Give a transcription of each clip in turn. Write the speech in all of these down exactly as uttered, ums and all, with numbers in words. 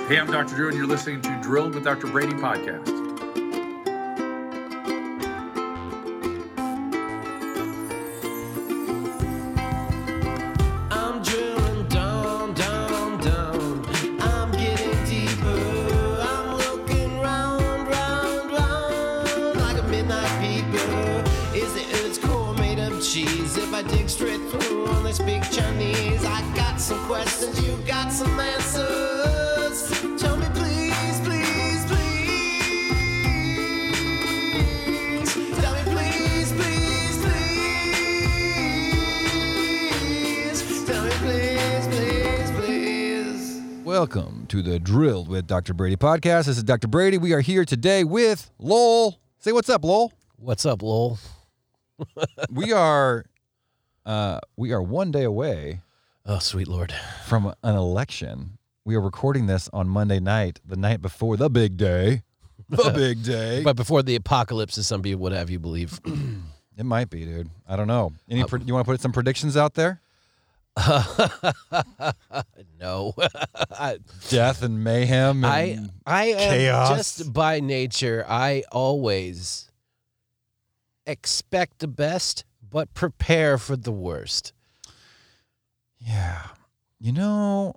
Hey, I'm Doctor Drew, and you're listening to Drilled with Doctor Brady podcast. I'm drilling down, down, down. I'm getting deeper. I'm looking round, round, round like a midnight peeper. Is the Earth's core made of cheese? If I dig straight through on this big Chinese, I got some questions, you got some answers. Tell me please, please, please. Tell me please, please, please. Tell me please, please, please. Welcome to the Drilled with Doctor Brady podcast. This is Doctor Brady. We are here today with Lowell. Say what's up, Lowell. What's up, Lowell? we are uh, we are one day away Oh, sweet Lord. from an election. We are recording this on Monday night, the night before the big day. The big day. But before the apocalypse, as some people would have you believe. It might be, dude. I don't know. Any? Pre- you want to put some predictions out there? No. I, Death and mayhem. And I, I am chaos. just by nature, I always expect the best, but prepare for the worst. Yeah. You know,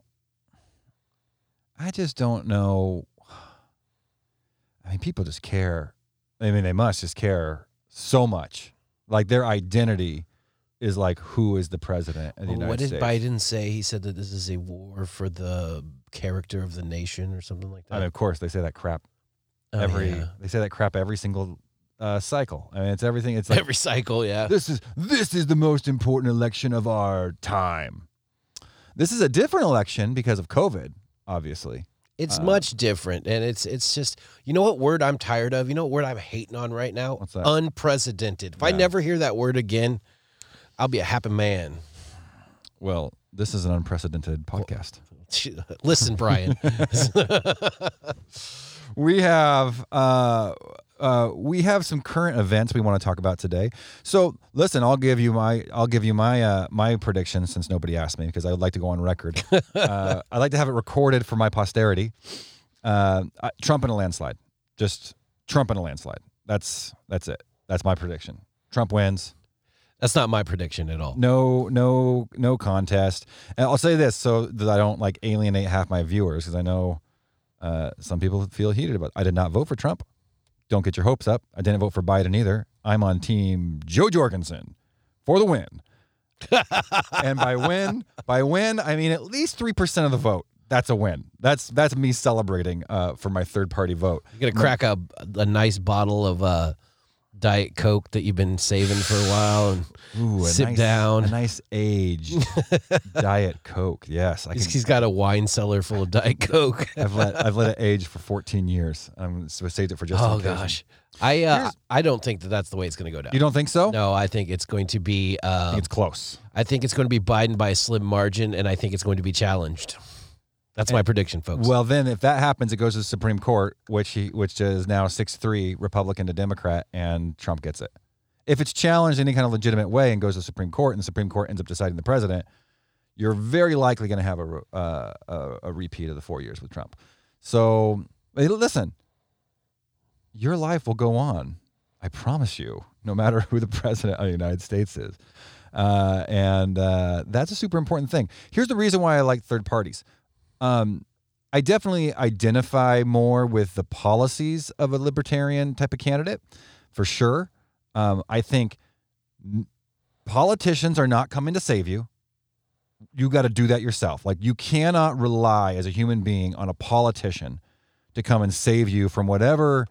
I just don't know. I mean, people just care. I mean, they must just care so much. Like, their identity is like, who is the president of the Well, United what did States? Biden say? He said that this is a war for the character of the nation or something like that. I mean, of course, they say that crap Oh, every. yeah. They say that crap every single uh, cycle. I mean, it's everything. It's like Every cycle, yeah. this is this is the most important election of our time. This is a different election because of COVID, obviously. It's Uh, much different, and it's it's just, you know what word I'm tired of? You know what word I'm hating on right now? What's that? Unprecedented. If I Yeah. never hear that word again, I'll be a happy man. Well, this is an unprecedented podcast. Listen, Brian. We have uh, uh, we have some current events we want to talk about today. So listen, I'll give you my I'll give you my uh, my prediction since nobody asked me because I would like to go on record. uh, I'd like to have it recorded for my posterity. Uh, I- Trump in a landslide, just Trump in a landslide. That's that's it. That's my prediction. Trump wins. That's not my prediction at all. No, no, no contest. And I'll say this so that I don't like alienate half my viewers because I know uh, some people feel heated about it. I did not vote for Trump. Don't get your hopes up. I didn't vote for Biden either. I'm on team Joe Jorgensen for the win. And by win, by win, I mean at least three percent of the vote. That's a win. That's that's me celebrating uh, for my third party vote. You're going to crack a, a nice bottle of uh, Diet Coke that you've been saving for a while and Ooh, a sit nice, down. A nice aged Diet Coke. Yes, I He's, can. he's got a wine cellar full of Diet Coke. I've let I've let it age for fourteen years. I'm so I saved it for just. Oh, occasion. gosh. I uh, Here's- I don't think that that's the way it's going to go down. You don't think so? No, I think it's going to be. I Uh, think it's close. I think it's going to be Biden by a slim margin, and I think it's going to be challenged. That's my prediction, folks. Well, then, if that happens, it goes to the Supreme Court, which he which is now six three Republican to Democrat, and Trump gets it. If it's challenged in any kind of legitimate way and goes to the Supreme Court, and the Supreme Court ends up deciding the president, you're very likely going to have a, uh, a a repeat of the four years with Trump. So, hey, listen, your life will go on. I promise you, no matter who the president of the United States is. Uh, and uh, that's a super important thing. Here's the reason why I like third parties. Um, I definitely identify more with the policies of a libertarian type of candidate, for sure. Um, I think n- politicians are not coming to save you. You got to do that yourself. Like, you cannot rely as a human being on a politician to come and save you from whatever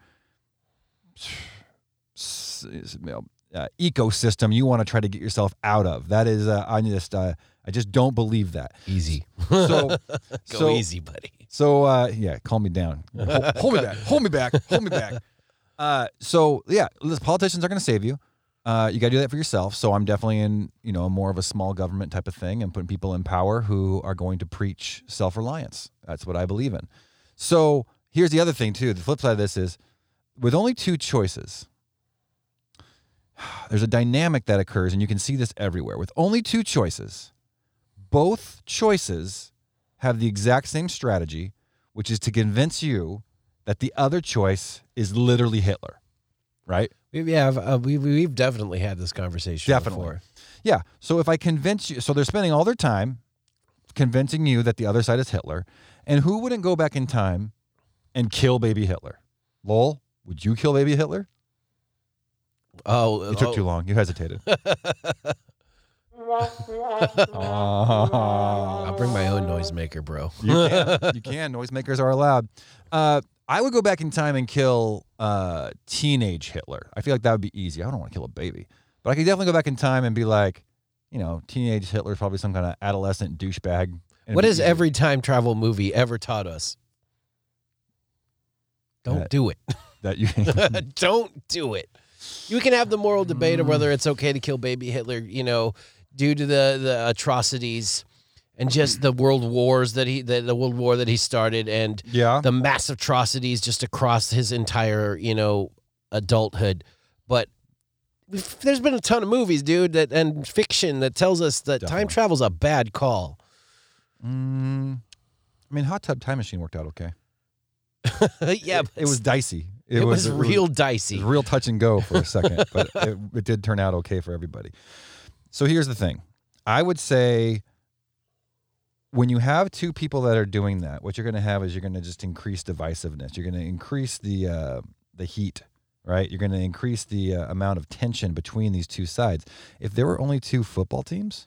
s- s- you know, uh, ecosystem you want to try to get yourself out of. That is, uh, I just, uh, I just don't believe that. easy. So, Go so, easy, buddy. So, uh, yeah, calm me down. Hold, hold me back. Hold me back. Hold me back. Uh, so, yeah, listen, politicians are going to save you. Uh, you got to do that for yourself. So I'm definitely in, you know, more of a small government type of thing and putting people in power who are going to preach self-reliance. That's what I believe in. So here's the other thing, too. The flip side of this is with only two choices, there's a dynamic that occurs, and you can see this everywhere. With only two choices, both choices have the exact same strategy, which is to convince you that the other choice is literally Hitler, right? We- Yeah, I've, uh, we, we've definitely had this conversation Definitely. before. Yeah. So if I convince you, so they're spending all their time convincing you that the other side is Hitler. And who wouldn't go back in time and kill baby Hitler? Lowell, would you kill baby Hitler? Oh, It took oh. too long. You hesitated. I'll bring my own noisemaker, bro. You can. You can. Noisemakers are allowed. Uh, I would go back in time and kill uh, teenage Hitler. I feel like that would be easy. I don't want to kill a baby. But I could definitely go back in time and be like, you know, teenage Hitler's probably some kind of adolescent douchebag. And it'd What be has easy. every time travel movie ever taught us? Don't That- do it. that you Don't do it. You can have the moral debate of whether it's okay to kill baby Hitler, you know, due to the, the atrocities and just the world wars that he, the, the world war that he started and Yeah. the mass atrocities just across his entire, you know, adulthood. But we've, there's been a ton of movies, dude, that and fiction that tells us that time Definitely. travel's a bad call. Mm, I mean, Hot Tub Time Machine worked out okay. yeah, it, but it was dicey. it, was, it real It dicey. was real touch and go for a second, but it, it did turn out okay for everybody. So here's the thing. I would say when you have two people that are doing that, what you're going to have is you're going to just increase divisiveness. You're going to increase the uh, the heat, right? You're going to increase the uh, amount of tension between these two sides. If there were only two football teams,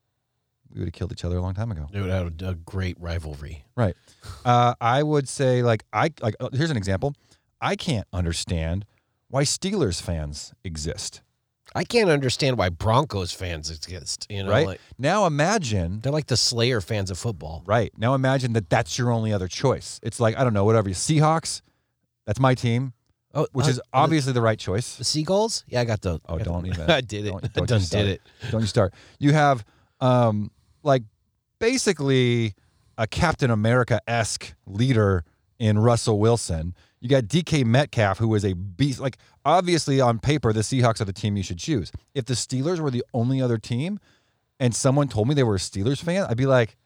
we would have killed each other a long time ago. It would have a great rivalry. Right. Uh, I would say, like, I like. Uh, here's an example. I can't understand why Steelers fans exist. I can't understand why Broncos fans exist. You know, Right. like, Now imagine. they're like the Slayer fans of football. Right. Now imagine that that's your only other choice. It's like, I don't know, whatever. Seahawks. That's my team, Oh, which uh, is the- obviously the right choice. the Seagulls. Yeah, I got the. Oh, I got don't the- even. I did it. Don't, I don't done you start. did it. Don't you start. You have, um, like, basically a Captain America-esque leader in Russell Wilson. You got D K Metcalf, who is a beast. Like, obviously, on paper, the Seahawks are the team you should choose. If the Steelers were the only other team and someone told me they were a Steelers fan, I'd be like,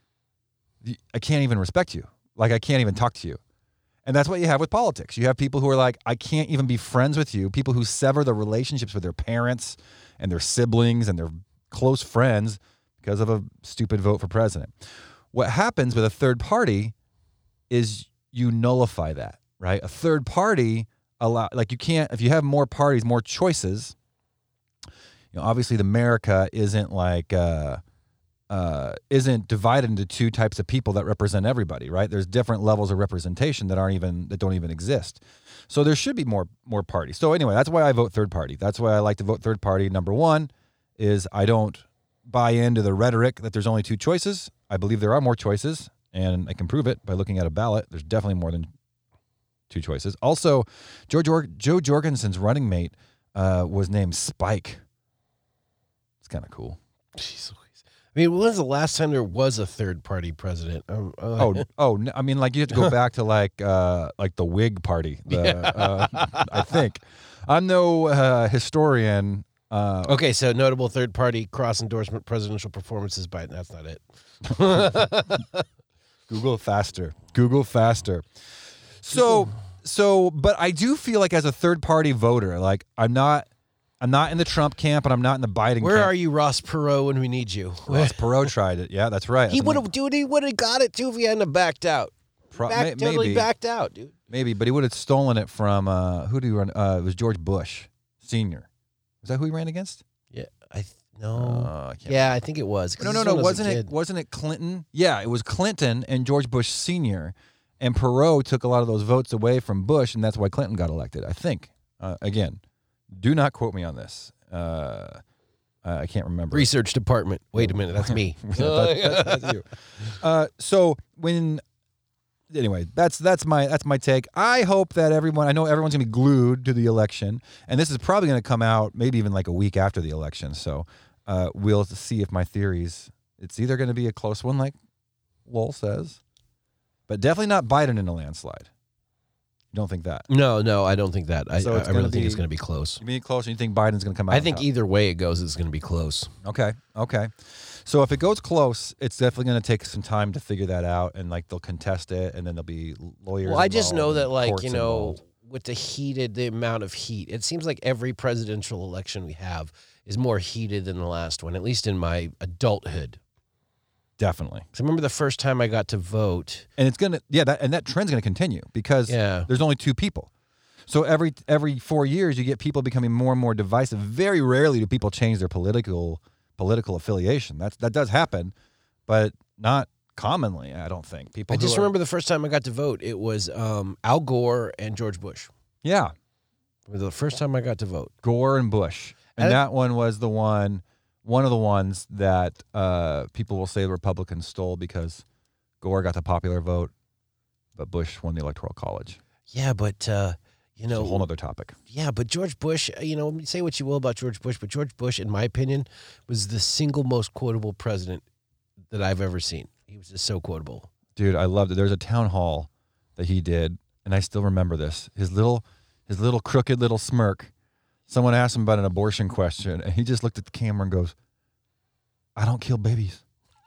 I can't even respect you. Like, I can't even talk to you. And that's what you have with politics. You have people who are like, I can't even be friends with you. People who sever the relationships with their parents and their siblings and their close friends because of a stupid vote for president. What happens with a third party is you nullify that, right? A third party allow, like, you can't, if you have more parties, more choices, you know, obviously the America isn't like, uh, uh, isn't divided into two types of people that represent everybody, right? There's different levels of representation that aren't even, that don't even exist. So there should be more, more parties. So anyway, that's why I vote third party. That's why I like to vote third party. Number one is I don't buy into the rhetoric that there's only two choices. I believe there are more choices, and I can prove it by looking at a ballot. There's definitely more than two choices. Also, Joe, Jor- Joe Jorgensen's running mate uh, was named Spike. It's kind of cool. Jeez Louise. I mean, when's the last time there was a third party president? Um, uh, Oh, oh! n- I mean, like you have to go back to like, uh, like the Whig Party. The, uh, I think I'm no uh, historian. Uh, okay, so notable third party cross endorsement presidential performances by that's not it. Google faster. Google faster. So, so, but I do feel like as a third party voter, like I'm not, I'm not in the Trump camp, and I'm not in the Biden. Where camp. are you, Ross Perot, when we need you? Ross Perot tried it. Yeah, that's right. He That's would what have, dude. He would have got it too if he hadn't have backed out. Pro- Back, may- totally maybe. backed out, dude. Maybe, but he would have stolen it from uh, who did he run? Uh, it was George Bush Senior. Was that who he ran against? Yeah, I th- no. Uh, I can't yeah, I think it was. 'cause No, no, this no. one was a Wasn't it? kid. Wasn't it Clinton? Yeah, it was Clinton and George Bush Senior. And Perot took a lot of those votes away from Bush, and that's why Clinton got elected. I think. Uh, again, do not quote me on this. Uh, I can't remember. Research department. Wait a minute, that's me. That- that's, that's you. Uh, so when, anyway, that's that's my that's my take. I hope that everyone, I know everyone's gonna be glued to the election, and this is probably gonna come out maybe even like a week after the election. So uh, we'll see if my theories. It's either gonna be a close one, like Lowell says, but definitely not Biden in a landslide. You don't think that? No, no, I don't think that. I, So I, it's I really gonna think it's be- going to be close. You mean close? And you think Biden's going to come out? I on think top? either way it goes, it's going to be close. Okay. Okay. So if it goes close, it's definitely going to take some time to figure that out, and like they'll contest it, and then there'll be lawyers. Well, I just know involved that, and like, courts you know, involved. with the heated, the amount of heat, it seems like every presidential election we have is more heated than the last one, at least in my adulthood. Definitely. So I remember the first time I got to vote. And it's gonna, yeah, that and that trend's gonna continue because Yeah. there's only two people. So every every four years, you get people becoming more and more divisive. Very rarely do people change their political political affiliation. That's that does happen, but not commonly. I don't think people. I who just are- remember the first time I got to vote, it was um, Al Gore and George Bush. Yeah, It was the first time I got to vote. Gore and Bush, and And- that one was the one, one of the ones that uh, people will say the Republicans stole because Gore got the popular vote, but Bush won the Electoral College. Yeah, but uh, you It's a know, whole other topic. yeah, but George Bush, you know, say what you will about George Bush, but George Bush, in my opinion, was the single most quotable president that I've ever seen. He was just so quotable. Dude, I loved it. There's a town hall that he did, and I still remember this. His little, his little crooked little smirk. Someone asked him about an abortion question, and he just looked at the camera and goes, "I don't kill babies.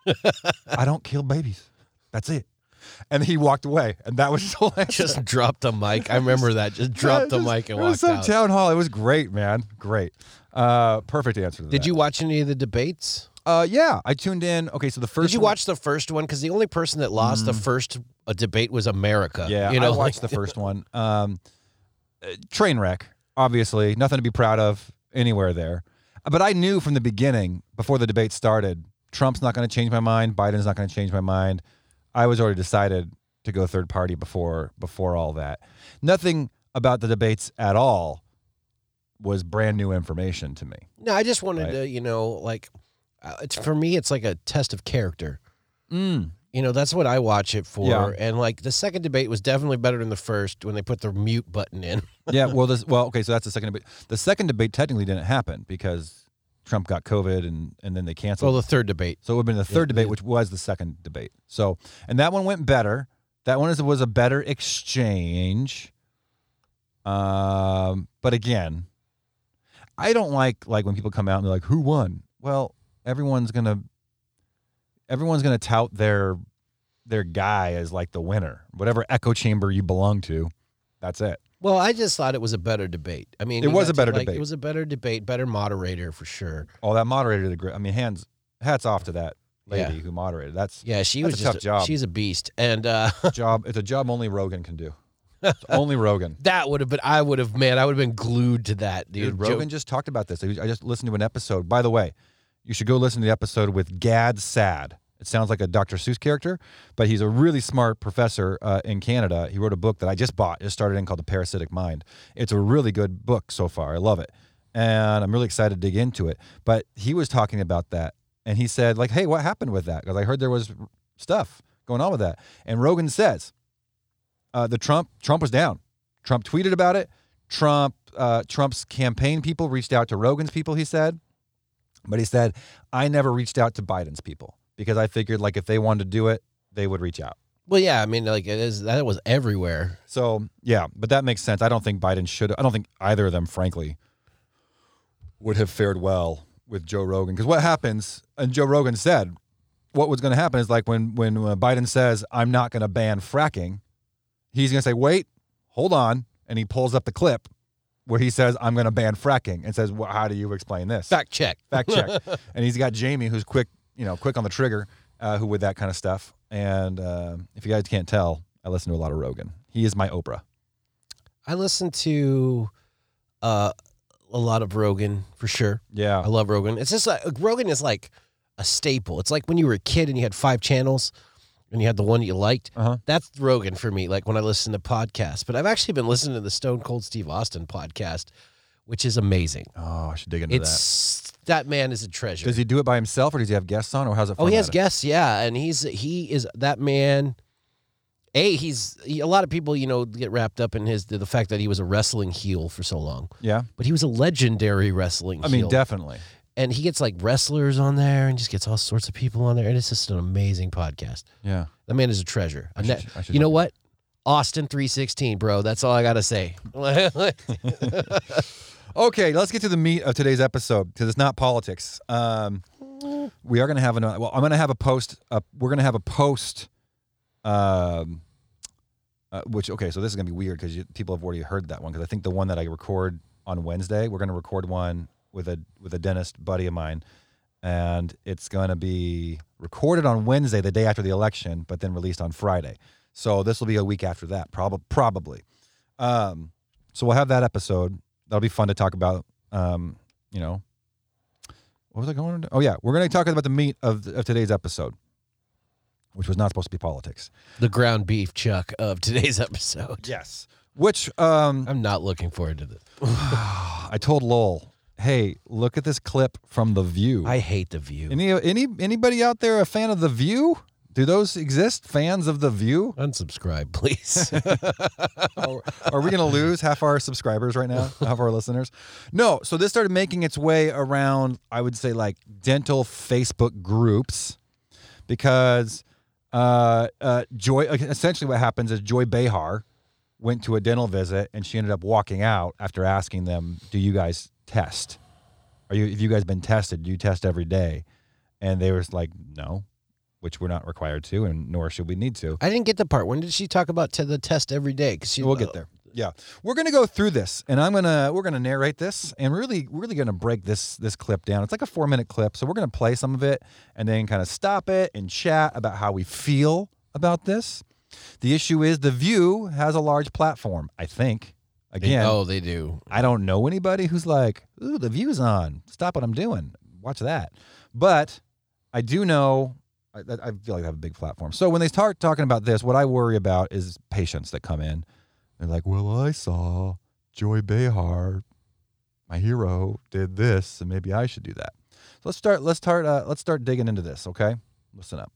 I don't kill babies. That's it." And he walked away, and that was his whole answer. Just dropped the mic. I remember that. Just dropped the Just- mic and it was walked some out. town hall. It was great, man. Great. Uh, perfect answer to that. Did you watch any of the debates? Uh, yeah, I tuned in. Okay, so the first. Did you one- watch the first one? Because the only person that lost the first uh, debate was America. Yeah, you know, I watched like- the first one. Um, uh, train wreck, obviously, nothing to be proud of anywhere there. But I knew from the beginning, before the debate started, Trump's not going to change my mind. Biden's not going to change my mind. I was already decided to go third party before before all that. Nothing about the debates at all was brand new information to me. No, I just wanted Right. to, you know, like, uh, it's for me, it's like a test of character. Mm. You know, that's what I watch it for. Yeah. And like the second debate was definitely better than the first when they put the mute button in. Yeah, well, this well, okay, so that's the second debate. The second debate technically didn't happen because Trump got COVID and and then they canceled. Well, the third debate. So it would have been the third Yeah, debate, yeah. which was the second debate. So, and that one went better. That one is, was a better exchange. Um, but again, I don't like like when people come out and they're like, "Who won?" Well, everyone's gonna everyone's gonna tout their their guy as like the winner, whatever echo chamber you belong to. That's it. Well, I just thought it was a better debate. I mean, It you was got a better to, like, debate. It was a better debate, better moderator for sure. Oh, that moderator did great. I mean, hands hats off to that lady Yeah. who moderated. That's Yeah, she That's was a just tough job. She's a beast, and uh, job. It's a job only Rogan can do. It's only Rogan. that would have been. I would have, man. I would have been glued to that, dude. Dude, Rogan just talked about this. I just listened to an episode. By the way, you should go listen to the episode with Gad Sad. It sounds like a Doctor Seuss character, but he's a really smart professor uh, in Canada. He wrote a book that I just bought, just started in, called The Parasitic Mind. It's a really good book so far. I love it. And I'm really excited to dig into it. But he was talking about that, and he said, like, hey, what happened with that? Because I heard there was stuff going on with that. And Rogan says, uh, the Trump, Trump was down. Trump tweeted about it. Trump, uh, Trump's campaign people reached out to Rogan's people, he said. But he said, I never reached out to Biden's people because I figured like if they wanted to do it, they would reach out. Well, yeah. I mean, like it is. That was everywhere. So, yeah, but that makes sense. I don't think Biden should, I don't think either of them, frankly, would have fared well with Joe Rogan. Because what happens, and Joe Rogan said, what was going to happen is like when, when uh, Biden says, I'm not going to ban fracking, he's going to say, wait, hold on. And he pulls up the clip where he says, I'm going to ban fracking, and says, well, how do you explain this? Fact check. Fact check. And he's got Jamie, who's quick, you know, quick on the trigger, uh, who with that kind of stuff. And uh, if you guys can't tell, I listen to a lot of Rogan. He is my Oprah. I listen to uh, a lot of Rogan for sure. I Yeah. love Rogan. It's just like Rogan is like a staple. It's like when you were a kid and you had five channels and you had the one you liked. Uh-huh. That's Rogan for me, like when I listen to podcasts. But I've actually been listening to the Stone Cold Steve Austin podcast, which is amazing. Oh, I should dig into that. It's that man is a treasure. Does he do it by himself or does he have guests on, or how's it Oh, he has formatted? guests, yeah, and he's he is that man. A, he's he, a lot of people, you know, get wrapped up in his the, the fact that he was a wrestling heel for so long, Yeah. but he was a legendary wrestling I heel. mean, definitely. And he gets like wrestlers on there and just gets all sorts of people on there, and it's just an amazing podcast. Yeah. That man is a treasure. I And should- that- I should you know check it what? Austin three sixteen, bro. That's all I got to say. Okay, let's get to the meat of today's episode because it's not politics. Um, we are going to have an. Well, I'm going to have a post. Uh, we're going to have a post. Um, uh, which okay, so this is going to be weird because people have already heard that one because I think the one that I record on Wednesday, we're going to record one with a with a dentist buddy of mine, and it's going to be recorded on Wednesday, the day after the election, but then released on Friday. So this will be a week after that, prob- probably. Um, so we'll have that episode. That'll be fun to talk about. Um, you know, what was I going to? Oh yeah, we're going to talk about the meat of of today's episode, which was not supposed to be politics. The ground beef chuck of today's episode. Yes. Which um, I'm not looking forward to this. I told Lowell, hey, look at this clip from The View. I hate The View. Any any anybody out there a fan of The View? Do those exist? Fans of The View? Unsubscribe, please. are, are we going to lose half our subscribers right now? Half our listeners? No. So this started making its way around, I would say, like dental Facebook groups because uh, uh, Joy, essentially what happens is Joy Behar went to a dental visit and she ended up walking out after asking them, do you guys test? Are you, have you guys been tested? Do you test every day? And they were like, no. Which we're not required to, and nor should we need to. I didn't get the part. When did she talk about to the test every day? Cause she, we'll get there. Yeah, we're gonna go through this, and I'm gonna we're gonna narrate this, and really really gonna break this this clip down. It's like a four minute clip, so we're gonna play some of it, and then kind of stop it and chat about how we feel about this. The issue is The View has a large platform. I think. Again, They, oh, they do. I don't know anybody who's like, ooh, The View's on. Stop what I'm doing. Watch that. But I do know. I, I feel like I have a big platform. So when they start talking about this, what I worry about is patients that come in. They're like, well, I saw Joy Behar, my hero, did this, and maybe I should do that. So let's start. Let's start. Uh, let's start digging into this. Okay, listen up.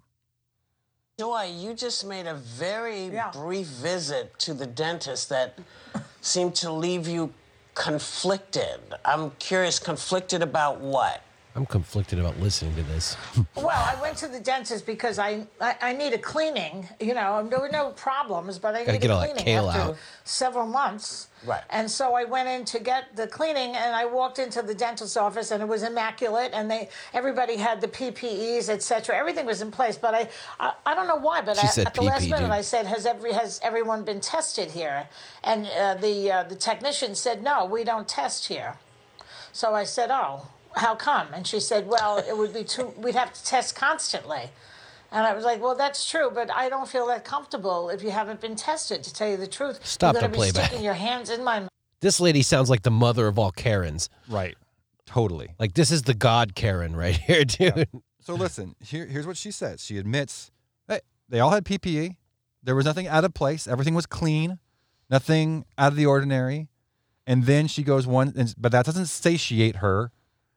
Joy, you just made a very Yeah. brief visit to the dentist that seemed to leave you conflicted. I'm curious, conflicted about what? I'm conflicted about listening to this. Well, I went to the dentist because I, I, I need a cleaning. You know, there were no problems, but I Gotta need get a all that cleaning kale after out. several months. Right. And so I went in to get the cleaning, and I walked into the dentist's office, and it was immaculate, and they everybody had the P P Es, et cetera. Everything was in place, but I I, I don't know why, but She I, said at the last P P, minute dude. I said, has every has everyone been tested here? And uh, the uh, the technician said, no, we don't test here. So I said, oh. How come? And she said, well, it would be too, we'd have to test constantly. And I was like, well, that's true, but I don't feel that comfortable if you haven't been tested, to tell you the truth. Stop You're the gonna be playback. sticking your hands in my mouth. This lady sounds like the mother of all Karens. Right. Totally. Like, this is the God Karen right here, dude. So listen. Here, here's what she says. She admits, hey, they all had P P E. There was nothing out of place. Everything was clean. Nothing out of the ordinary. And then she goes one, and, but that doesn't satiate her.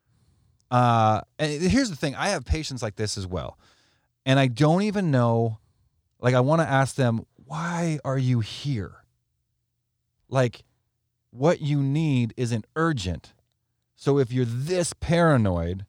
Uh, and here's the thing. I have patients like this as well. And I don't even know, like, I want to ask them, why are you here? Like, what you need isn't urgent. So if you're this paranoid,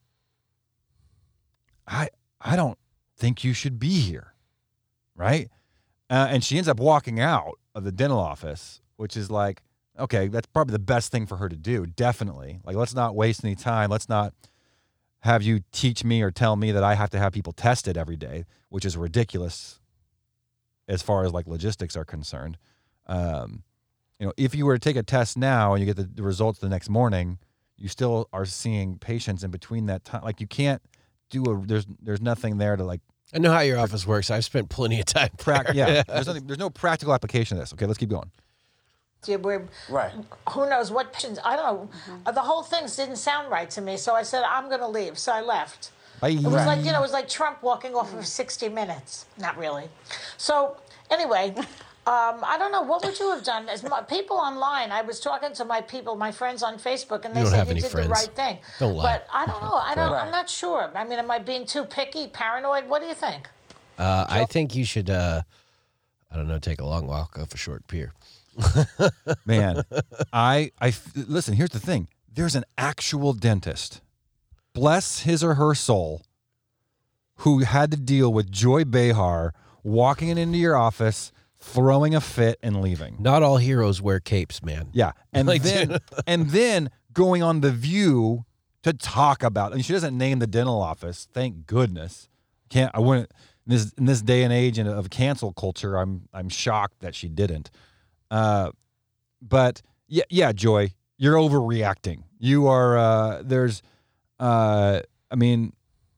I I don't think you should be here, right? Uh, and she ends up walking out of the dental office, which is like, okay, that's probably the best thing for her to do, definitely. Like, let's not waste any time. Let's not have you teach me or tell me that I have to have people tested every day, which is ridiculous as far as like logistics are concerned. Um, you know, if you were to take a test now and you get the, the results the next morning, you still are seeing patients in between that time. Like, you can't do a, there's, there's nothing there to like, I know how your office works. I've spent plenty of time prac- there. yeah, there's nothing, there's no practical application of this. Okay, let's keep going. Yeah, we're, Right. who knows what patients, I don't know. Uh, The whole thing didn't sound right to me, so I said, I'm going to leave. So I left. Bye. It was like, you know, it was like Trump walking off of sixty minutes. Not really. So anyway, um, I don't know. What would you have done? As my, people online, I was talking to my people, my friends on Facebook, and they You don't said have you any did friends. the right thing. Don't lie. But I don't know. I don't, Right. I'm not sure. I mean, am I being too picky, paranoid? What do you think? Uh, I think you should, uh, I don't know, take a long walk off a short pier. Man, I, I, listen, here's the thing. There's an actual dentist, bless his or her soul, who had to deal with Joy Behar walking into your office, throwing a fit and leaving. Not all heroes wear capes, man. Yeah, and Like, then and then going on The View to talk about. I mean, she doesn't name the dental office. Thank goodness. Can't I wouldn't in this in this day and age of cancel culture. I'm I'm shocked that she didn't. Uh, but yeah, yeah, Joy, you're overreacting. You are. Uh, there's. Uh, I mean,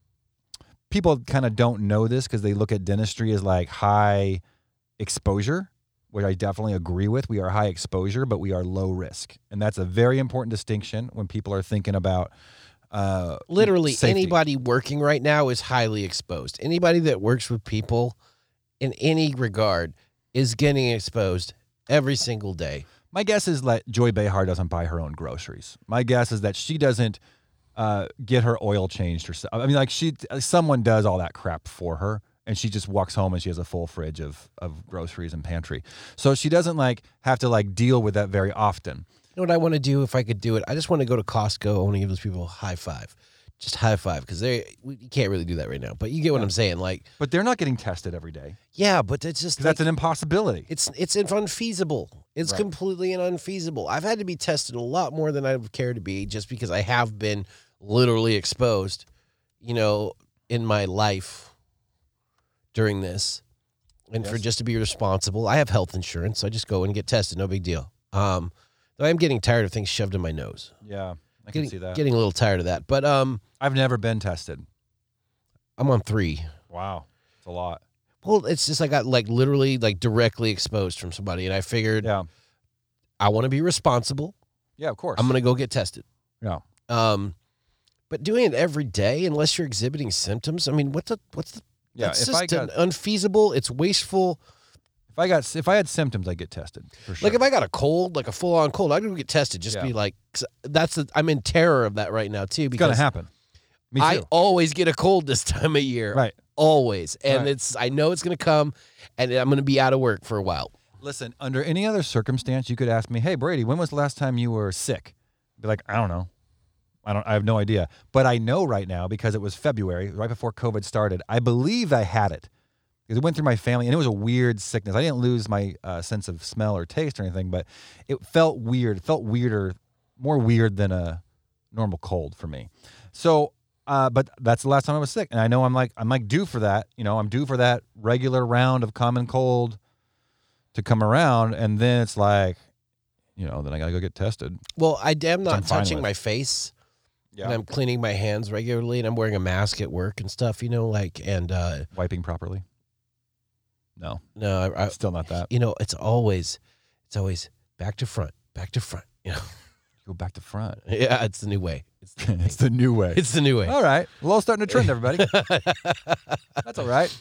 people kind of don't know this because they look at dentistry as like high exposure, which I definitely agree with. We are high exposure, but we are low risk. And that's a very important distinction when people are thinking about uh, Literally safety. anybody working right now is highly exposed. Anybody that works with people in any regard is getting exposed every single day. My guess is that Joy Behar doesn't buy her own groceries. My guess is that she doesn't uh, get her oil changed herself. I mean, like she, someone does all that crap for her. And she just walks home and she has a full fridge of, of groceries and pantry. So she doesn't like have to like deal with that very often. You know what I want to do if I could do it? I just want to go to Costco. I want to give those people a high five. Just high five because they we, you can't really do that right now. But you get what Yeah. I'm saying. Like, But they're not getting tested every day. yeah, but it's just 'Cause like, that's an impossibility. it's it's unfeasible. It's Right. completely and unfeasible. I've had to be tested a lot more than I would care to be just because I have been literally exposed, you know, in my life during this. And for Yes. just to be responsible, I have health insurance. So I just go and get tested. No big deal. Um, though I'm getting tired of things shoved in my nose. Yeah, I Getting, can see that. getting a little tired of that. But um, I've never been tested. I'm on three. Wow, it's a lot. Well, it's just I got like literally like directly exposed from somebody. And I figured Yeah, I want to be responsible. yeah, of course. I'm going to go get tested. Yeah, Um, but doing it every day, unless you're exhibiting symptoms, I mean, what's the what's the yeah. that's If just I got, unfeasible. It's wasteful. if I got, if I had symptoms, I'd get tested for sure. Like if I got a cold, like a full on cold, I'd go get tested. Just Yeah. be like, 'cause that's the, I'm in terror of that right now too it's gonna because happen. Me too. I always get a cold this time of year, right. always, and Right. it's I know it's gonna come, and I'm gonna be out of work for a while. Listen, under any other circumstance, you could ask me, "Hey, Brady, when was the last time you were sick?" I'd be like, "I don't know. I don't. I have no idea." But I know right now because it was February, right before COVID started. I believe I had it because it went through my family, and it was a weird sickness. I didn't lose my uh, sense of smell or taste or anything, but it felt weird. It felt weirder, more weird than a normal cold for me. So, uh, but that's the last time I was sick, and I know I'm like I'm like due for that. You know, I'm due for that regular round of common cold to come around, and then it's like, you know, then I gotta go get tested. Well, I am not I'm fine touching with. my face, Yeah, and I'm cleaning my hands regularly, and I'm wearing a mask at work and stuff. You know, like and uh, wiping properly. No, no, I, I, still not that. you know, it's always, it's always back to front, back to front. You know, Go back to front. yeah, it's the new way. It's the, It's the new way. it's the new way. All right. Well, starting to trend, everybody. That's all right.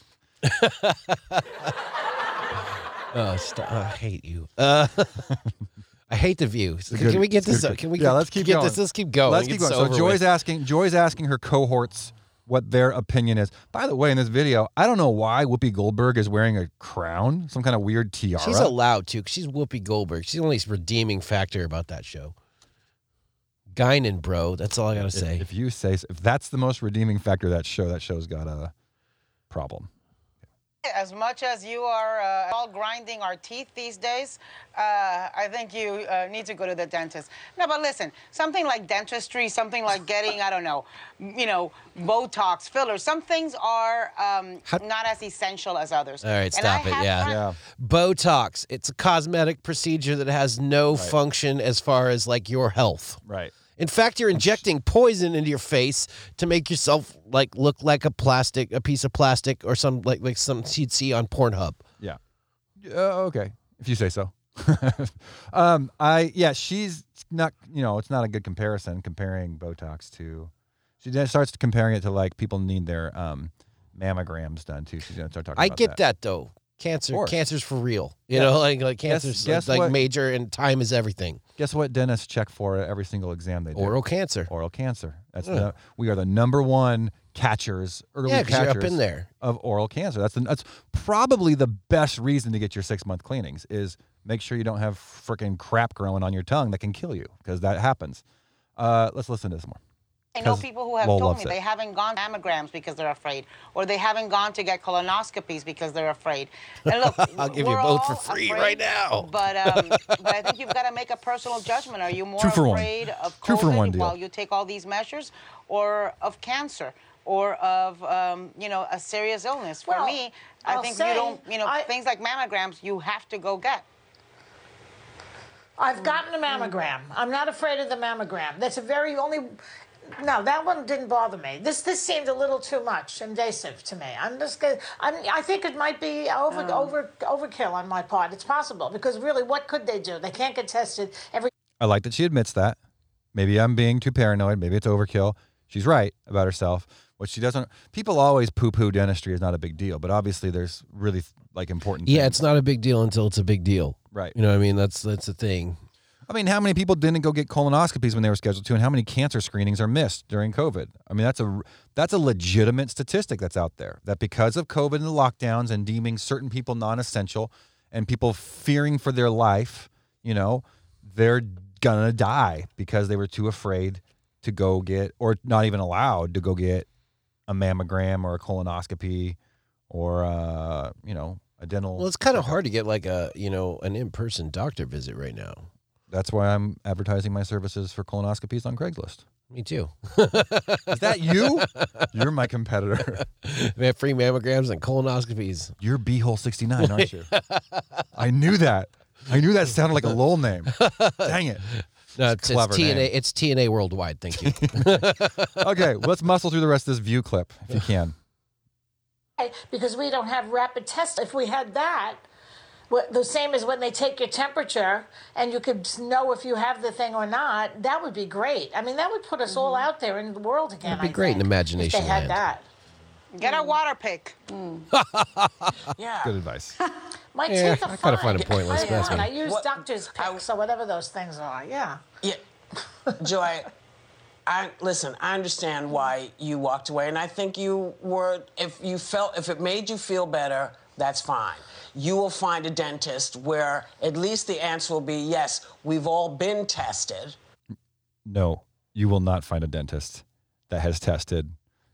Oh, stop. I hate you. Uh, I hate the view. So good- can we get it's this? good. Up? Can we? Yeah, get, let's keep get going. this. Let's keep going. Let's Get keep going. this So over Joy's with. asking. Joy's asking her cohorts what their opinion is. By the way, in this video, I don't know why Whoopi Goldberg is wearing a crown, some kind of weird tiara. She's allowed to because she's Whoopi Goldberg. She's the only redeeming factor about that show. Guinan, bro. That's all I gotta If- say. If, you say, so- if that's the most redeeming factor of that show, that show's got a problem. As much as you are uh, all grinding our teeth these days, uh, I think you uh, need to go to the dentist. No, but listen, something like dentistry, something like getting, I don't know, you know, Botox, fillers, some things are um, How- not as essential as others. All right, And stop I it. have Yeah. friends- Yeah. Botox. It's a cosmetic procedure that has no function as far as like your health. Right. In fact, you're injecting poison into your face to make yourself like look like a plastic, a piece of plastic, or some like like some you'd see on Pornhub. Yeah. Uh, okay, if you say so. um, I yeah, she's not. You know, it's not a good comparison comparing Botox to. She then starts comparing it to like people need their um, mammograms done too. She's gonna start talking. I about get that though. Cancer, course. cancer's for real. You Yeah. know, like like Guess- cancer's guess like what- major, and time is everything. Guess what? Dentists check for at every single exam they do. Oral cancer. Oral cancer. That's Yeah. the we are the number one catchers, early Yeah, 'cause you're catchers up in there. of oral cancer. That's the, that's probably the best reason to get your six month cleanings is make sure you don't have freaking crap growing on your tongue that can kill you because that happens. Uh, let's listen to this more. I know 'Cause people who have Lowell told loves me it. they haven't gone to mammograms because they're afraid, or they haven't gone to get colonoscopies because they're afraid. And look, I'll give you we're both for all free afraid, right now. But um, but I think you've got to make a personal judgment. Are you more Two for one. afraid of Two COVID for one deal. while you take all these measures, or of cancer, or of um, you know a serious illness? For Well, me, I I'll think say, you don't. You know I- things like mammograms, you have to go get. I've gotten a mammogram. I'm not afraid of the mammogram. That's a very only. No, that one didn't bother me. This this seemed a little too much invasive to me. I'm just gonna, I'm, I think it might be over over overkill on my part. It's possible because really, what could they do? They can't get tested every. I like that she admits that. Maybe I'm being too paranoid. Maybe it's overkill. She's right about herself. What she doesn't, people always poo-poo dentistry is not a big deal, but obviously there's really like important. Yeah, things. it's not a big deal until it's a big deal. Right. You know what I mean? That's that's the thing. I mean, how many people didn't go get colonoscopies when they were scheduled to, and how many cancer screenings are missed during COVID? I mean, that's a that's a legitimate statistic that's out there. That because of COVID and the lockdowns and deeming certain people non-essential, and people fearing for their life, you know, they're gonna die because they were too afraid to go get, or not even allowed to go get, a mammogram or a colonoscopy, or uh, you know, a dental. Well, it's kind of hard to get like a you know an in-person doctor visit right now. That's why I'm advertising my services for colonoscopies on Craigslist. Me too. Is that you? You're my competitor. They have free mammograms and colonoscopies. You're B-hole sixty-nine, aren't you? I knew that. I knew that sounded like a Lowell name. Dang it. No, it's, clever it's T N A. name. It's T N A worldwide. Thank you. Okay, let's muscle through the rest of this view clip if you can. Because we don't have rapid tests. If we had that, what- the same as when they take your temperature and you could know if you have the thing or not, that would be great. I mean, that would put us all out there in the world again. That'd be I great in think, imagination if they had land. that. Get a water pick. Yeah. Good advice. My Yeah, teeth are I fine. kinda find it pointless, I, but that's I fine. use What- doctor's picks or whatever those things are. Yeah. Yeah, Joy, I listen. I understand why you walked away, and I think you were. If you felt, if it made you feel better, that's fine. You will find a dentist where at least the answer will be yes. We've all been tested. No, you will not find a dentist that has tested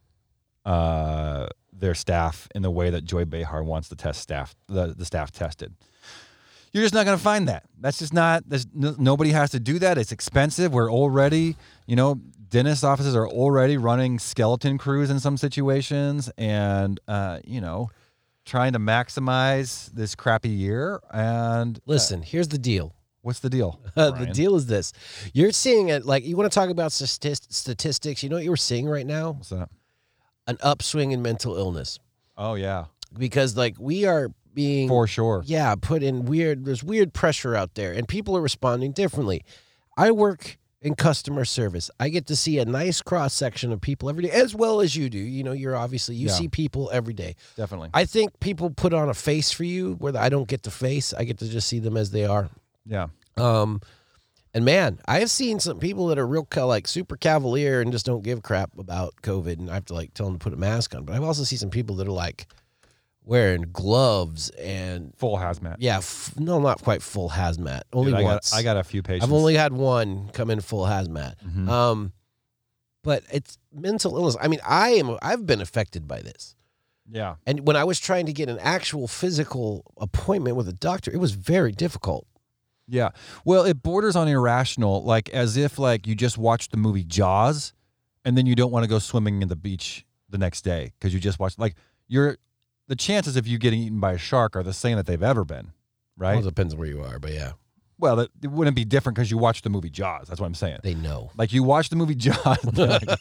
uh, their staff in the way that Joy Behar wants the test staff, the, the staff tested. You're just not going to find that. That's just not, there's n- nobody has to do that. It's expensive. We're already, you know, dentist offices are already running skeleton crews in some situations and, uh, you know, trying to maximize this crappy year. And uh, Listen, here's the deal. what's the deal? Uh, the Brian? deal is this: you're seeing it. Like you want to talk about statist- statistics. You know what you were seeing right now? What's that? An upswing in mental illness Oh, yeah, because like we are being for sure. yeah put in weird. There's weird pressure out there, and people are responding differently. I work in customer service. I get to see a nice cross section of people every day, as well as you do. You know, you're obviously you Yeah. see people every day. Definitely. I think people put on a face for you where I don't get the face. I get to just see them as they are. Yeah. Um, and man, I have seen some people that are real ca- like super cavalier and just don't give a crap about COVID, and I have to like tell them to put a mask on. But I've also seen some people that are like wearing gloves and Full hazmat. yeah, f- no, not quite full hazmat. Only Dude, I once. got I got a few patients. I've only had one come in full hazmat. Mhm. Um, but it's mental illness. I mean, I am. I've been affected by this. yeah. And when I was trying to get an actual physical appointment with a doctor, it was very difficult. Yeah. Well, it borders on irrational, like as if like you just watched the movie Jaws and then you don't want to go swimming in the beach the next day because you just watched like you're the chances of you getting eaten by a shark are the same that they've ever been, right? Well, it depends where you are, but yeah, Well, it, it wouldn't be different because you watched the movie Jaws. That's what I'm saying. they know. Like you watched the movie Jaws. like,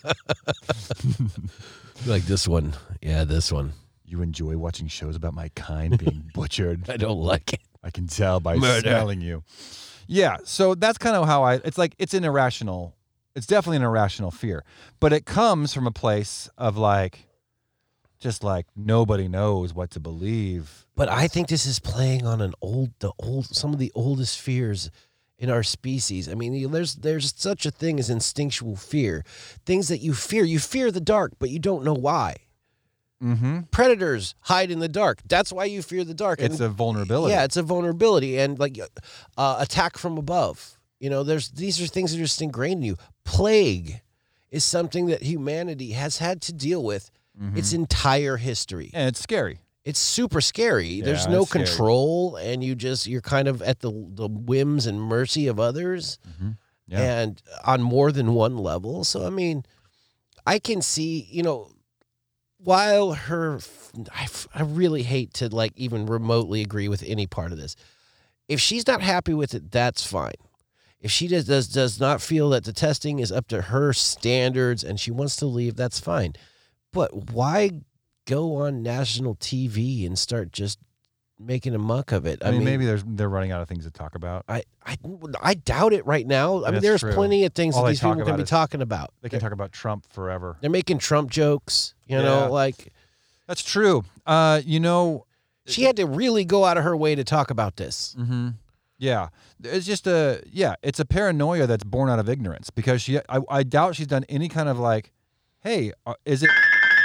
Like this one. Yeah, this one. you enjoy watching shows about my kind being butchered. I don't like it. I can tell by Murder. smelling you. Yeah, so that's kind of how I. It's like it's an irrational. It's definitely an irrational fear, but it comes from a place of like, just like nobody knows what to believe. But I think this is playing on an old, the old, some of the oldest fears in our species. I mean, you- there's there's such a thing as instinctual fear, things that you fear. You fear the dark, but you don't know why. Mm-hmm. Predators hide in the dark. That's why you fear the dark. It's And- a vulnerability. Yeah, it's a vulnerability and like uh, attack from above. You know, there's these are things that are just ingrained in you. Plague is something that humanity has had to deal with Mhm. its entire history. And it's scary. It's super scary. There's Yeah, no it's scary. control, and you just you're kind of at the the whims and mercy of others, Yeah. and on more than one level. So I mean, I can see, you know, while her, I, f- I really hate to like even remotely agree with any part of this. If she's not happy with it, that's fine. If she does, does does not feel that the testing is up to her standards and she wants to leave, that's fine. But why go on national T V and start just making a muck of it? I, mean, maybe there's, they're running out of things to talk about. I, I, I doubt it right now. I mean, That's there's true. plenty of things All that they these talk people can about be is- talking about. They can talk about Trump forever. They're making Trump jokes, you Yeah. know, like That's true. Uh, you know, she had to really go out of her way to talk about this. Mm-hmm. Yeah, it's just a yeah. It's a paranoia that's born out of ignorance because she. I, I doubt she's done any kind of like, hey, uh, is it?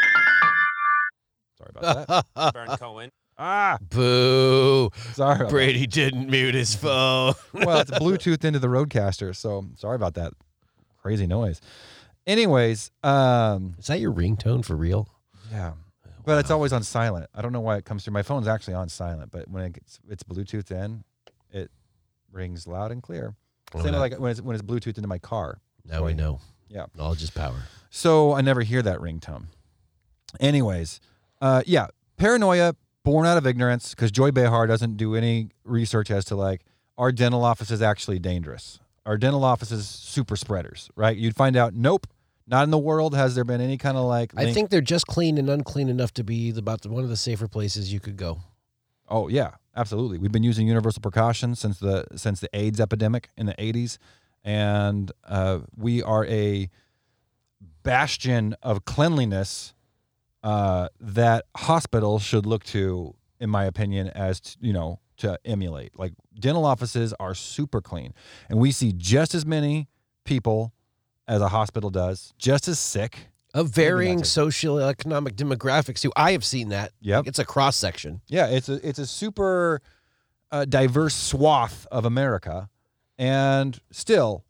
Sorry about that. Vern Cohen. ah, Boo. sorry. About Brady didn't mute his phone. that. Well, it's Bluetooth into the Roadcaster, so sorry about that crazy noise. Anyways, um, Is that your ringtone for real? yeah, but it's always on silent. I don't know why it comes through. My phone's actually on silent, but when it gets, it's Bluetooth in, it rings loud and clear. Well, Same that- like when it's when it's Bluetooth into my car. Now we know. Yeah. Knowledge is power. So I never hear that ringtone. Anyways, uh, yeah, paranoia born out of ignorance because Joy Behar doesn't do any research as to like, are dental offices actually dangerous? Are dental offices super spreaders, right? You'd find out, nope, not in the world has there been any kind of like. I link- think they're just clean and unclean enough to be about the, one of the safer places you could go. Oh yeah, absolutely. We've been using universal precautions since the since the AIDS epidemic in the eighties, and uh, we are a bastion of cleanliness uh, that hospitals should look to, in my opinion, as t- you know to emulate. Like dental offices are super clean, and we see just as many people as a hospital does, just as sick. Of varying not sick. socioeconomic demographics, too. I have seen that. Yep. It's a cross section. Yeah, it's a it's a super uh, diverse swath of America, and still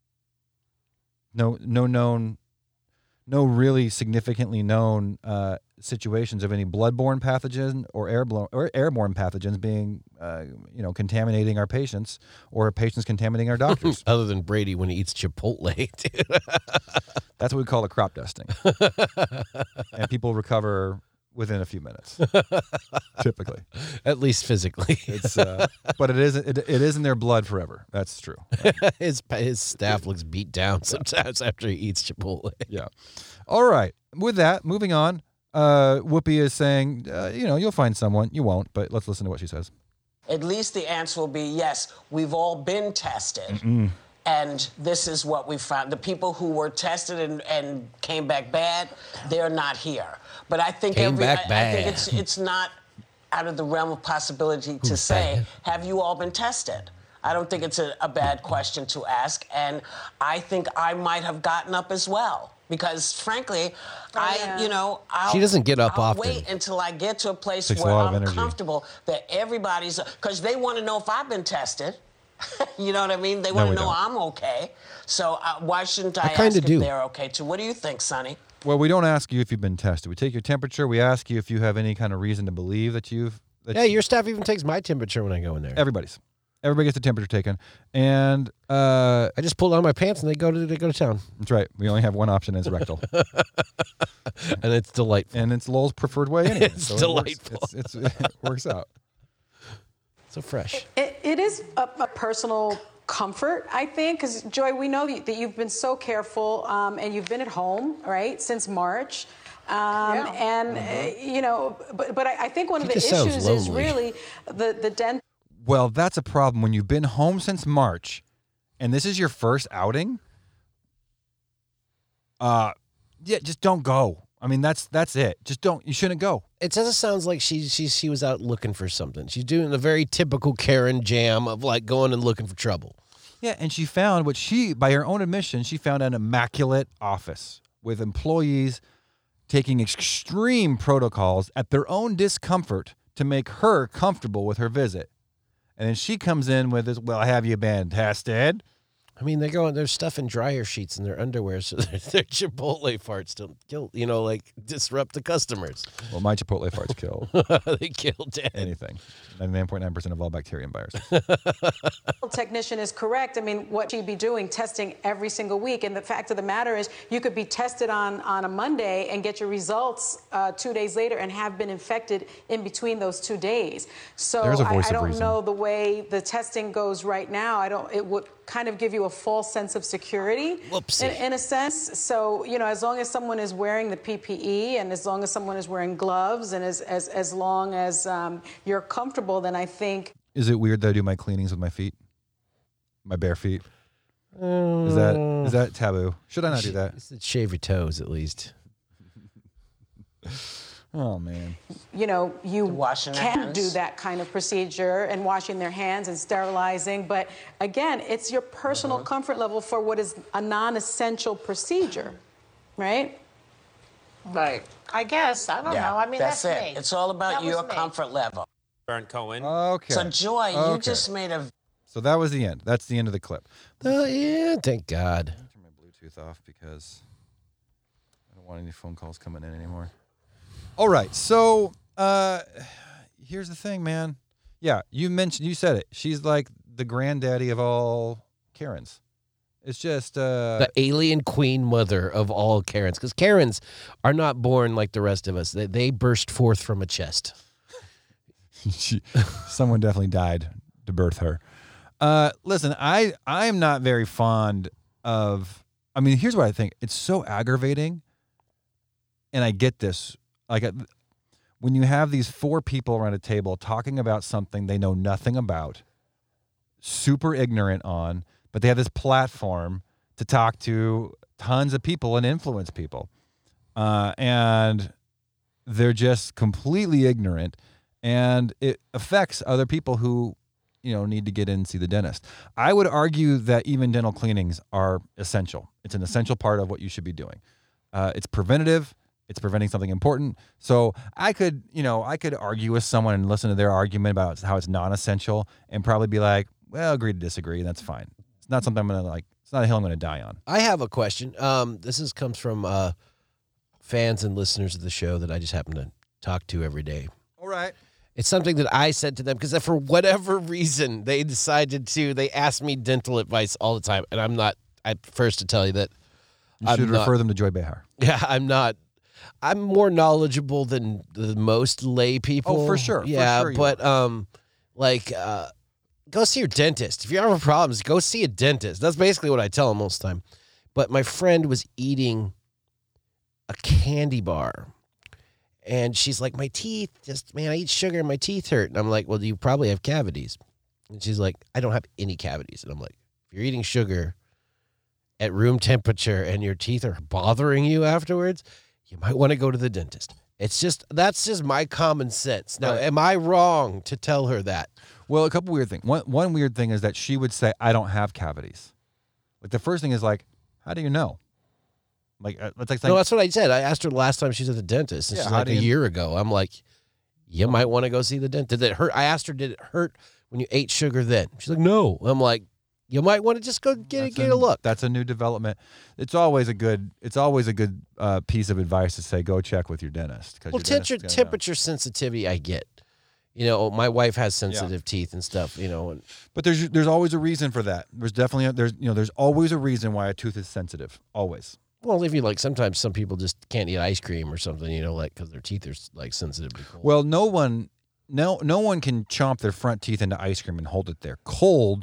no no known, no really significantly known uh, situations of any bloodborne pathogen or airborne or airborne pathogens being uh, you know contaminating our patients or patients contaminating our doctors. Other than Brady when he eats Chipotle, dude. That's what we call a crop dusting, and people recover within a few minutes, typically. At least physically. It's, uh, but it is it, it is in their blood forever. That's true. his his staff looks beat down sometimes after he eats Chipotle. Yeah. All right. With that, moving on. Uh, Whoopi is saying, uh, you know, you'll find someone. You won't, but let's listen to what she says. At least the answer will be yes, we've all been tested. And this is what we found. The people who were tested and, and came back bad, they're not here. But I think Came every back I, I bad. think it's it's not out of the realm of possibility to Who's say, bad? have you all been tested? I don't think it's a, a bad question to ask. And I think I might have gotten up as well. Because frankly, I, yeah. you know, I'll, She doesn't get up I'll often. wait until I get to a place Takes a where lot of I'm energy. comfortable that everybody's, because they want to know if I've been tested. You know what I mean? They No, want we to know don't. I'm okay. So uh, why shouldn't I, I kinda ask if do. they're okay too? What do you think, Sonny? Well, we don't ask you if you've been tested. We take your temperature. We ask you if you have any kind of reason to believe that you've. That Yeah, you- your staff even takes my temperature when I go in there. everybody's. Everybody gets the temperature taken, and uh, I just pull down my pants and they go to they go to town, that's right. We only have one option. It's rectal, and it's delightful. and it's Lowell's preferred way. Anyway, It's so it works. delightful. It's, it's, it works out. So fresh. It, it is a, a personal comfort, I think, because Joy, we know that you've been so careful um, and you've been at home, right, since March. Um, And, uh, you know, but, but I, I think one He of the just sounds issues is lonely. really the, the dent. Well, that's a problem when you've been home since March, and this is your first outing. Uh, yeah, just don't go. I mean, that's that's it. Just don't. You shouldn't go. It just sounds like she she she was out looking for something. She's doing the very typical Karen jam of like going and looking for trouble. Yeah, and she found what she, by her own admission, she found an immaculate office with employees taking extreme protocols at their own discomfort to make her comfortable with her visit. And then she comes in with this, well, have you been tested? I mean, they're going, they're stuffing dryer sheets in their underwear so their, their Chipotle farts don't kill, you know, like disrupt the customers. Well, my Chipotle farts kill They kill dead. anything. ninety-nine point nine percent of all bacteria and viruses. Technician is correct. I mean, what she'd be doing, testing every single week. And the fact of the matter is, you could be tested on, on a Monday and get your results uh, two days later and have been infected in between those two days. So There's a I, voice I of don't reason. know the way the testing goes right now. I don't. It would kind of give you a false sense of security, Whoopsie. in, in a sense. So, you know, as long as someone is wearing the P P E and as long as someone is wearing gloves and as as, as long as um, you're comfortable, then I think. Is it weird that I do my cleanings with my feet? My bare feet? Is that is that taboo? Should I not do that? You should shave your toes at least. Oh, man. You know, you Washing their can hands. do that kind of procedure and washing their hands and sterilizing. But again, it's your personal Mm-hmm. comfort level for what is a non-essential procedure, right? Right. I guess. I don't Yeah, know. I mean, that's, that's, it. me. It's all about That was your me. comfort level. Bernd Cohen. Okay. So, Joy, you Okay. just made a So that was the end. That's the end of the clip. Oh, yeah, thank God. Turn my Bluetooth off because I don't want any phone calls coming in anymore. All right. So uh, here's the thing, man. Yeah, you mentioned, you said it. She's like the granddaddy of all Karens. It's just uh, The alien queen mother of all Karens. Because Karens are not born like the rest of us. They, they burst forth from a chest. she, someone definitely died to birth her. Uh, listen, I I am not very fond of. I mean, here's what I think. It's so aggravating, and I get this. Like uh, when you have these four people around a table talking about something they know nothing about, super ignorant on, but they have this platform to talk to tons of people and influence people, uh, and they're just completely ignorant. And it affects other people who, you know, need to get in and see the dentist. I would argue that even dental cleanings are essential. It's an essential part of what you should be doing. Uh, it's preventative. It's preventing something important. So I could, you know, I could argue with someone and listen to their argument about how it's non-essential and probably be like, well, agree to disagree. And that's fine. It's not something I'm going to like, it's not a hill I'm going to die on. I have a question. Um, this is comes from uh, fans and listeners of the show that I just happen to talk to every day. All right. It's something that I said to them because for whatever reason they decided to. They ask me dental advice all the time, and I'm not. I'm first to tell you that You I'm should not- refer them to Joy Behar. Yeah, I'm not. I'm more knowledgeable than the most lay people. Oh, for sure, for Yeah, sure you but um, like, uh, go see your dentist. If you have problems, go see a dentist. That's basically what I tell them most of the time. But my friend was eating a candy bar, and she's like, "My teeth, just man, I eat sugar and my teeth hurt." And I'm like, "Well, you probably have cavities." And she's like, "I don't have any cavities." And I'm like, "If you're eating sugar at room temperature and your teeth are bothering you afterwards, you might want to go to the dentist." It's just, that's just my common sense. Now, Right. am I wrong to tell her that? Well, a couple weird things. One one weird thing is that she would say, "I don't have cavities." Like the first thing is like, how do you know? Like uh, it's like saying, No, that's what I said. I asked her the last time she was at the dentist, and Yeah, she's how like do a you- year ago. I'm like, you might want to go see the dentist. Did it hurt? I asked her, did it hurt when you ate sugar then? She's like, no. I'm like, you might want to just go get, a, That's get a look. That's a new development. It's always a good. It's always a good uh, piece of advice to say go check with your dentist. 'cause Well, your dentist temperature, is gonna know. temperature sensitivity, I get. You know, my wife has sensitive teeth and stuff. You know, and But there's there's always a reason for that. There's definitely a, there's you know there's always a reason why a tooth is sensitive. Always. well, if you like, sometimes some people just can't eat ice cream or something. You know, like because their teeth are like sensitive to cold. Well, no one no no one can chomp their front teeth into ice cream and hold it there. Cold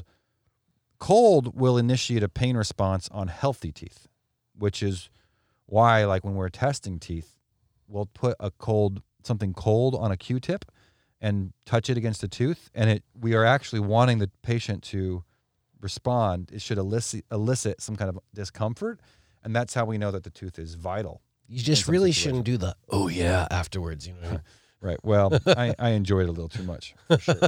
cold will initiate a pain response on healthy teeth, which is why like when we're testing teeth, we'll put a cold something cold on a Q-tip and touch it against the tooth, and it we are actually wanting the patient to respond. It should elicit elicit some kind of discomfort, and that's how we know that the tooth is vital. you just some really situations. shouldn't do the oh yeah afterwards. You know. Right. Well, I, I enjoyed it a little too much, for sure.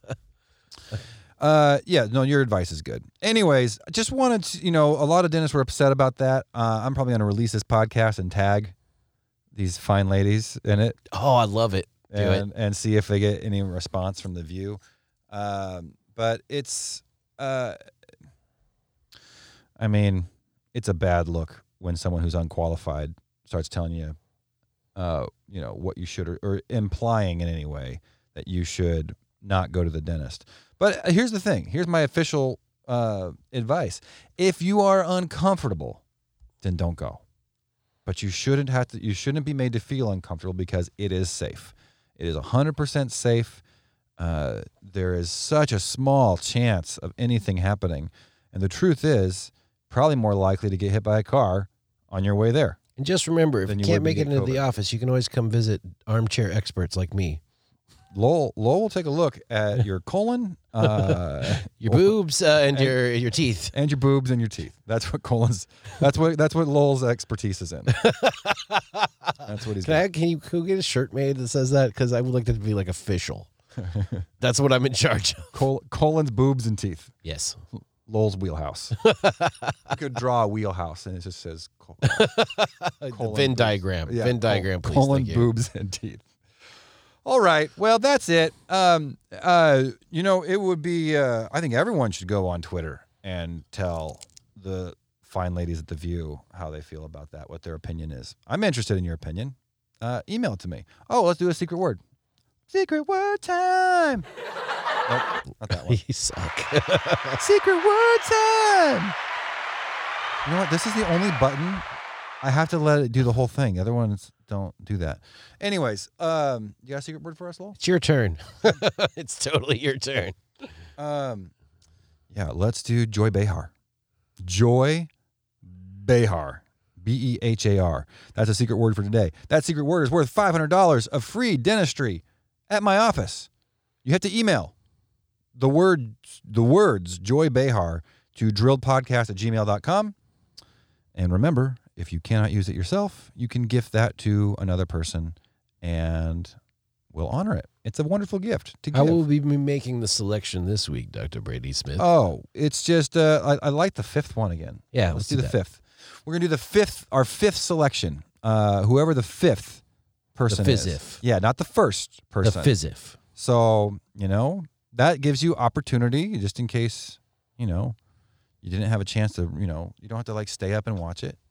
Uh, yeah, no, your advice is good. Anyways, I just wanted to, you know, a lot of dentists were upset about that. Uh, I'm probably going to release this podcast and tag these fine ladies in it Oh, I love it. Do it. and, and see if they get any response from the View. Um, but it's, uh, I mean, it's a bad look when someone who's unqualified starts telling you, uh, you know, what you should, or, or implying in any way that you should not go to the dentist. But here's the thing. Here's my official uh, advice. If you are uncomfortable, then don't go. But you shouldn't have to. You shouldn't be made to feel uncomfortable because it is safe. It is one hundred percent safe. Uh, there is such a small chance of anything happening. And the truth is, probably more likely to get hit by a car on your way there. And just remember, if Then you you can't wouldn't make it get into the COVID. office, you can always come visit armchair experts like me. Lowell, Lowell will take a look at your colon, uh, Your boobs uh, and, your your teeth. and your boobs and your teeth. That's what colon's. That's what that's what Lowell's expertise is in. That's what he's. Can, I, can you can we get a shirt made that says that? Because I would like that to be like official. That's what I'm in charge of. Col- colon's boobs and teeth. Yes. Lowell's wheelhouse. You could draw a wheelhouse and it just says col- The colon Venn boobs. diagram. Yeah, Venn col- diagram, please. Colon, Thank you. boobs, and teeth. All right. Well, that's it. Um, uh, you know, it would be. Uh, I think everyone should go on Twitter and tell the fine ladies at The View how they feel about that, what their opinion is. I'm interested in your opinion. Uh, email it to me. Oh, let's do a secret word. Secret word time. Nope, not that one. You suck. Secret word time. You know what? This is the only button. I have to let it do the whole thing. The other ones don't do that. Anyways, um, you got a secret word for us, Lowell? It's your turn. It's totally your turn. Um, yeah, let's do Joy Behar. Joy Behar. B E H A R. That's a secret word for today. That secret word is worth five hundred dollars of free dentistry at my office. You have to email the word, the words Joy Behar to drilledpodcast at gmail dot com. And remember, if you cannot use it yourself, you can gift that to another person and we'll honor it. It's a wonderful gift to give. I will be making the selection this week, Doctor Brady Smith. Oh, it's just, uh, I, I like the fifth one again. Yeah, let's, let's do do the that. fifth. We're going to do the fifth, our fifth selection. Uh, whoever the fifth person The is. fizif. Yeah, not the first The person. fizif. So, you know, that gives you opportunity just in case, you know, you didn't have a chance to, you know, you don't have to like stay up and watch it.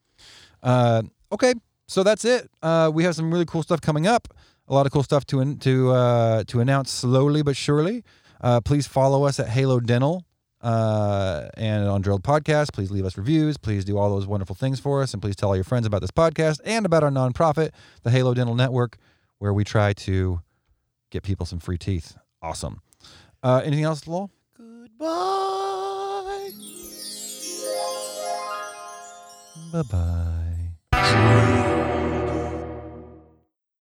Uh, okay, so that's it. Uh, we have some really cool stuff coming up. A lot of cool stuff to in, to uh, to announce slowly but surely. Uh, please follow us at Halo Dental uh, and on Drilled Podcast. Please leave us reviews. Please do all those wonderful things for us, and please tell all your friends about this podcast and about our nonprofit, the Halo Dental Network, where we try to get people some free teeth. Awesome. Uh, anything else, Lowell? Goodbye. Bye bye.